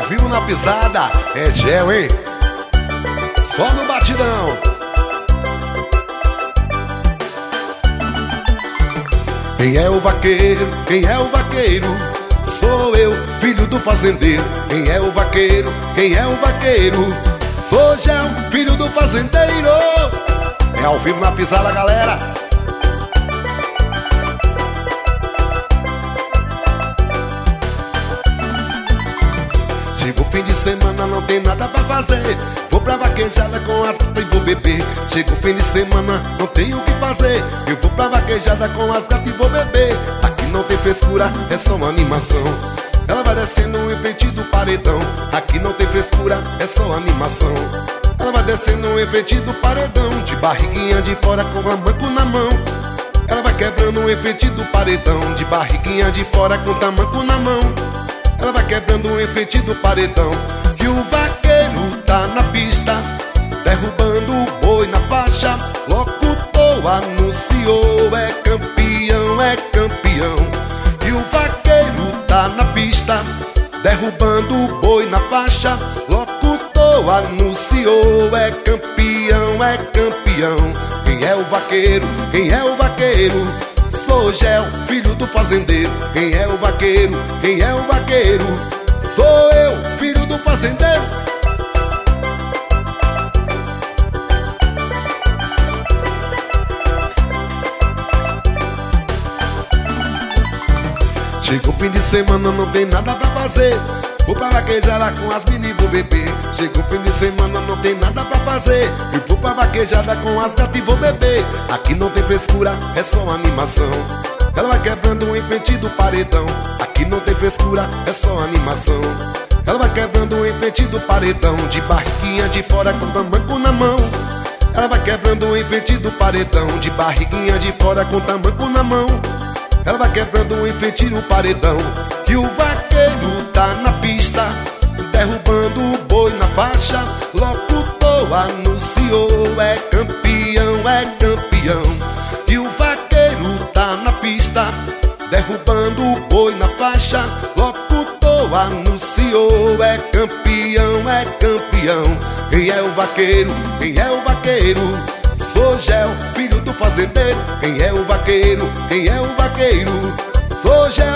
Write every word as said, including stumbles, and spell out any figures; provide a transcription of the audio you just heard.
ao vivo na pisada. É gel, hein? Só no batidão. Quem é o vaqueiro? Quem é o vaqueiro? Sou eu, filho do fazendeiro. Quem é o vaqueiro? Quem é o vaqueiro? Sou Gel, filho do fazendeiro. É ao vivo na pisada, galera. Chega o fim de semana, não tem nada pra fazer. Vou pra vaquejada com as gatas e vou beber. Chega o fim de semana, não tenho o que fazer. Eu vou pra vaquejada com as gatas e vou beber. Aqui não tem frescura, é só uma animação. Ela vai descendo em frente do paredão. Aqui não tem frescura, é só animação. Ela vai descendo em frente do paredão, de barriguinha de fora com a manco na mão. Ela vai quebrando em frente do paredão, de barriguinha de fora com tamanco na mão. Ela vai quebrando em frente do paredão. E o vaqueiro tá na pista, derrubando o boi na faixa. Locutor anunciou, é campeão, é campeão. E o vaqueiro tá na pista, derrubando o boi na faixa. Locutor anunciou, é campeão, é campeão. Quem é o vaqueiro? Quem é o vaqueiro? Sou Gel, filho do fazendeiro. Quem é o vaqueiro? Quem é o vaqueiro? Sou eu, filho do fazendeiro. Chega o fim de semana, não tem nada pra fazer. Vou pra vaquejada com as mini e vou beber. Chega o fim de semana, não tem nada pra fazer. Eu vou pra vaquejada com as gatas e vou beber. Aqui não tem frescura, é só animação. Ela vai quebrando em frente do paredão. Aqui não tem frescura, é só animação. Ela vai quebrando em frente do paredão, de barriguinha de fora com tamanco na mão. Ela vai quebrando em frente do paredão, de barriguinha de fora com tamanco na mão. Ela vai quebrando em frente do paredão. E o vaqueiro tá na pista, derrubando o boi na faixa. Locutor anunciou, é campeão, é campeão. E o vaqueiro tá na pista, derrubando o boi na faixa. Locutor anunciou, é campeão, é campeão. Quem é o vaqueiro? Quem é o vaqueiro? Sou Gel, filho do fazendeiro. Quem é o vaqueiro? Quem é o vaqueiro? Sou Gel.